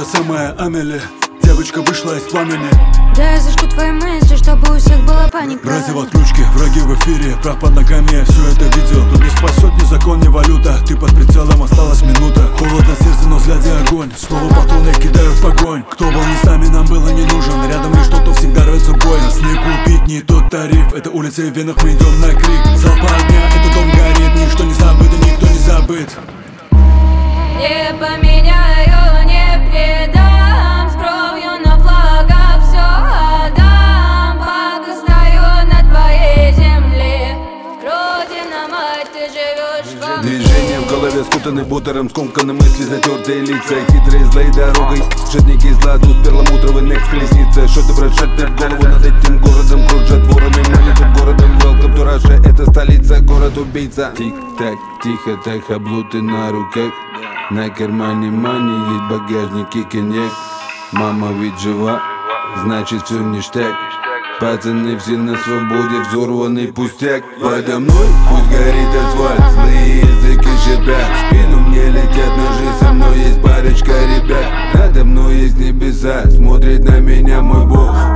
самая Амели. Девочка вышла из пламени. Да я зажгу твои мысли, чтобы у всех была паника. Братья в отключке, враги в эфире. Прав под ногами, я все это видел. Тут не спасет ни закон, ни валюта. Ты под прицелом, осталась минута. Холодно сердце, но взгляде огонь. Снова патроны кидают в огонь. Кто был не с нами, нам было не нужен. Рядом лишь тот, кто всегда рвется в бой. Нас не купить, не тот тариф. Это улица и в венах, мы идем на крик. Залпа огня, этот дом горит. Ничто не забыто, никто не забыт. Не поменяю, не предам. С кровью на флагах все отдам. Пока стою на твоей земле. Родина, мать, ты живешь во мне. Движение в голове скутаны бутером, скомканы мысли, затертые лица. Хитрые злой дорогой, шатники зла, тут перламутровый нек в колеснице. Что-то прошатает голову над этим городом. Кружат ворами, манят городом. Welcome to Russia, это столица, город-убийца. Тик-так, тихо, так, облуты на руках. На кармане мани, есть багажник и коньяк. Мама ведь жива, значит все ништяк. Пацаны все на свободе, взорванный пустяк. Подо мной пусть горит асфальт, злые языки шипят. В спину мне летят ножи, со мной есть парочка ребят. Надо мной есть небеса, смотрит на меня мой Бог.